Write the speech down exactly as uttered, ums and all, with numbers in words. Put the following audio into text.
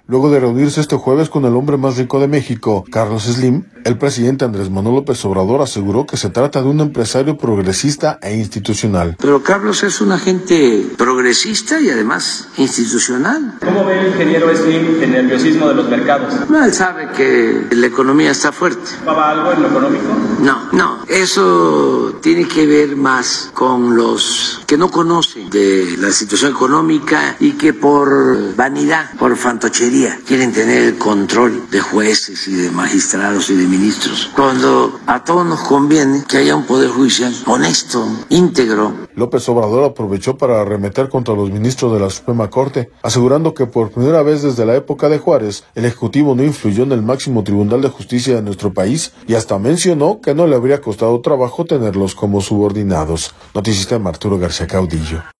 Luego de reunirse este jueves con el hombre más rico de México, Carlos Slim, el presidente Andrés Manuel López Obrador aseguró que se trata de un empresario progresista e institucional. Pero Carlos es un agente progresista y además institucional. ¿Cómo ve el ingeniero Slim el nerviosismo de los mercados? No, él sabe que la economía está fuerte. ¿Va algo en lo económico? No, no, eso tiene que ver más con los que no conocen de la situación económica y que por vanidad, por fantochería, quieren tener el control de jueces y de magistrados y de ministros, cuando a todos nos conviene que haya un poder judicial honesto, íntegro. López Obrador aprovechó para arremeter contra los ministros de la Suprema Corte, asegurando que por primera vez desde la época de Juárez, el Ejecutivo no influyó en el máximo Tribunal de Justicia de nuestro país y hasta mencionó que no le habría costado trabajo tenerlos como subordinados. Noticista Arturo García Caudillo.